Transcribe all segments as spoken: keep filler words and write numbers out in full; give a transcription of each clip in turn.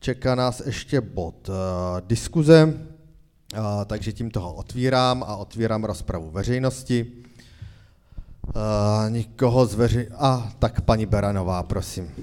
čeká nás ještě bod uh, diskuze, uh, takže tím toho otvírám a otvírám rozpravu veřejnosti. Uh, nikoho z veři... A tak paní Beranová, prosím.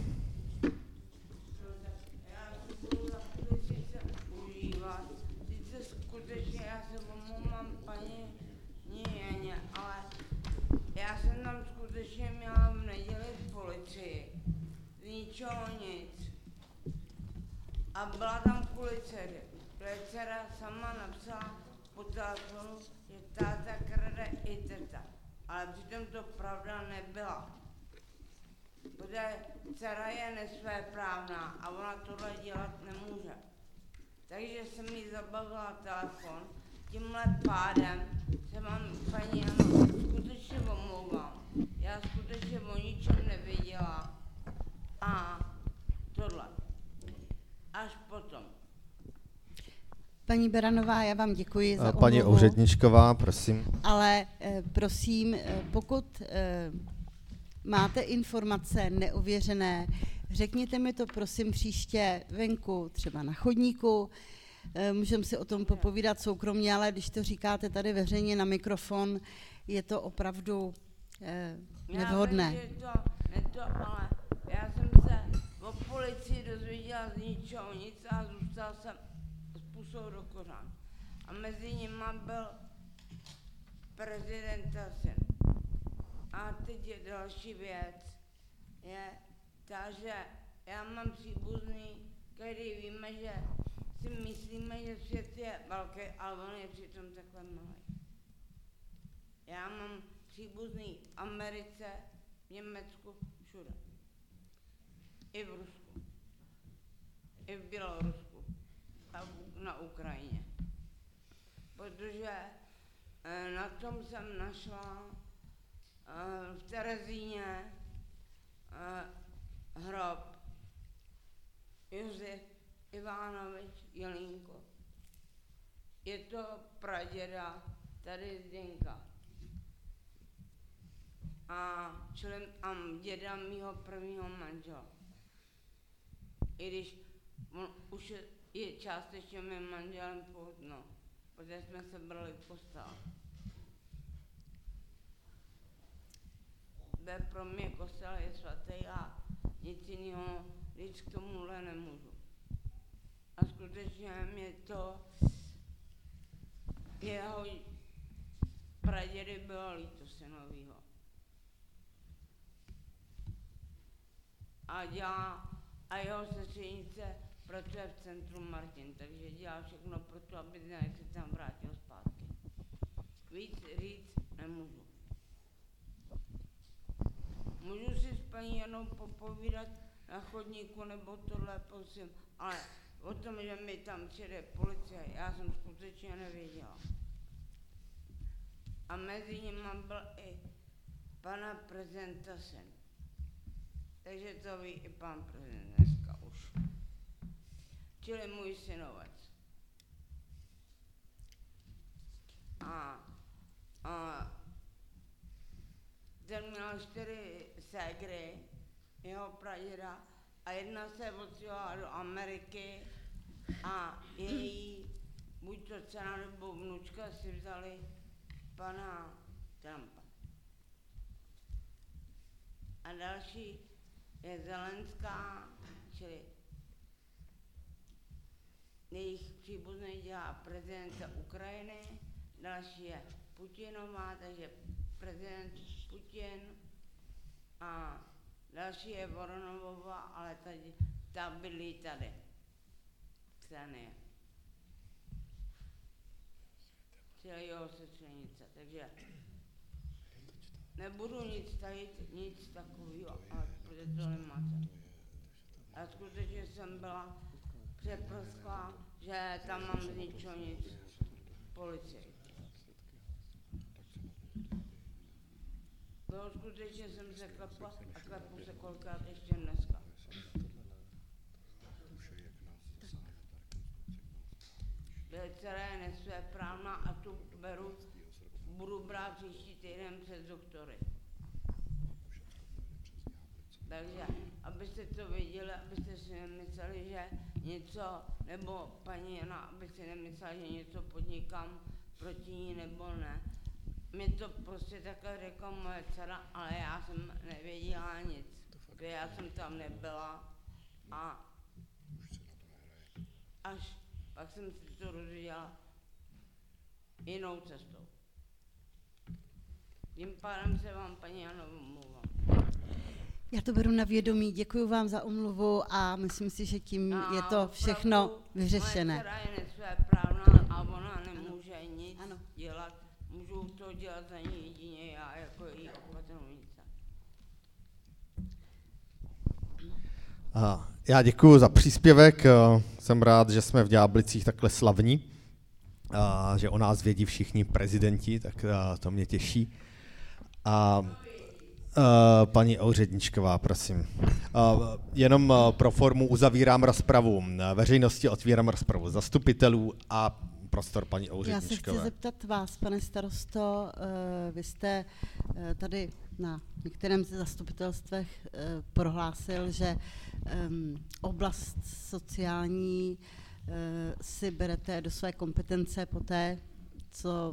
A byla tam kvůli dceře. Dcera sama napsala po telefonu, že táta krade i teta. Ale přitom to pravda nebyla. Protože dcera je nesvéprávná a ona tohle dělat nemůže. Takže jsem jí zabavila telefon. Tímhle pádem se vám, paní Jano, skutečně omlouvám. Já skutečně o ničem nevěděla. A tohle. Až potom. Paní Beranová, já vám děkuji za omluvu. Paní úředničková, prosím. Ale eh, prosím, eh, pokud eh, máte informace neověřené, řekněte mi to prosím příště venku, třeba na chodníku. Eh, můžeme si o tom popovídat soukromně, ale když to říkáte tady veřejně na mikrofon, je to opravdu eh, nevhodné. Já vím, že to, ne to, ale já jsem se o policii dozvěděla z ničeho nic a zůstal jsem způsob do kořán. A mezi nimi byl prezidenta syn. A teď je další věc, je ta, že já mám příbuzný, který víme, že si myslíme, že svět je velký, ale on je přitom takhle malý. Já mám příbuzný v Americe, v Německu, všude. I v Rusku, i v Bělorusku, a na Ukrajině. Protože eh, na tom jsem našla eh, v Terezíně eh, hrob Josef Ivánovič Jelínko. Je to praděda tady Zdenka. A člen a děda mýho prvního manžela. I když on už je, je částečně mým manželem pohodno, protože jsme se brali v postele. Ve pro mě kostel je svatý a nic jiného říct k tomuhle nemůžu. A skutečně mě to jeho pradědy bylo líto synovýho. A dělá, a jeho sestřenice pracuje v centru Martin, takže dělá všechno pro to, aby se tam vrátil zpátky. Víc říct nemůžu. Můžu si s paní Janou popovídat na chodníku nebo tohle, prosím, ale o tom, že mi tam přijde policie, já jsem skutečně nevěděla. A mezi nimi byl i pana prezidenta syn. Takže to ví i pan prezident dneska už. Čili můj synovec. A, a ten měl čtyři ségry, jeho praděda, a jedna se odstěhovala do Ameriky a její buď to dcera nebo vnučka si vzali pana Trumpa. A další je Zelenská, čili jejich příbuzný dělá prezidenta Ukrajiny, další je Putinová, takže prezident Putin a další je Voronovova, ale tady, ta bydlí tady, Ksenie. Čili jeho sestřenice, takže nebudu nic tajit, nic takového, ale protože to nemáte. A skutečně jsem byla přeprosklá, že tam mám z ničeho nic policii. Bylo skutečně jsem se klepla a klepu se kolikrát ještě dneska. Dcera je nesvéprávná a tu beru, budu brát příští týden přes doktory. Takže, abyste to věděli, abyste si nemysleli, že něco, nebo paní Jana, aby si nemyslela, že něco podnikám proti ní nebo ne. Mi to prostě takhle řekla moje dcera, ale já jsem nevěděla nic, protože já jsem tam nebyla a až pak jsem si to dozvěděla jinou cestou. Tím pádem se vám, paní Jano, omlouvám. Já to beru na vědomí, děkuji vám za omluvu a myslím si, že tím A je to všechno opravdu vyřešené. Moje dcera je nesvéprávná a ona nemůže ano. nic ano. dělat. Můžu to dělat za ní jedině já, jako její opatrovnice. Já děkuji za příspěvek. Jsem rád, že jsme v Ďáblicích takhle slavní, že o nás vědí všichni prezidenti, tak to mě těší. A paní úředničková, prosím. Jenom pro formu uzavírám rozpravu veřejnosti, otvírám rozpravu zastupitelů a prostor paní úředničkové. Já se chci zeptat vás, pane starosto, vy jste tady na některém z zastupitelstvech prohlásil, že oblast sociální si berete do své kompetence poté, co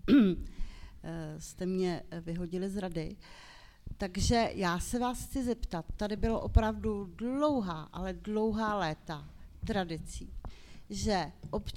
jste mě vyhodili z rady. Takže já se vás chci zeptat, tady bylo opravdu dlouhá, ale dlouhá léta tradicí, že občas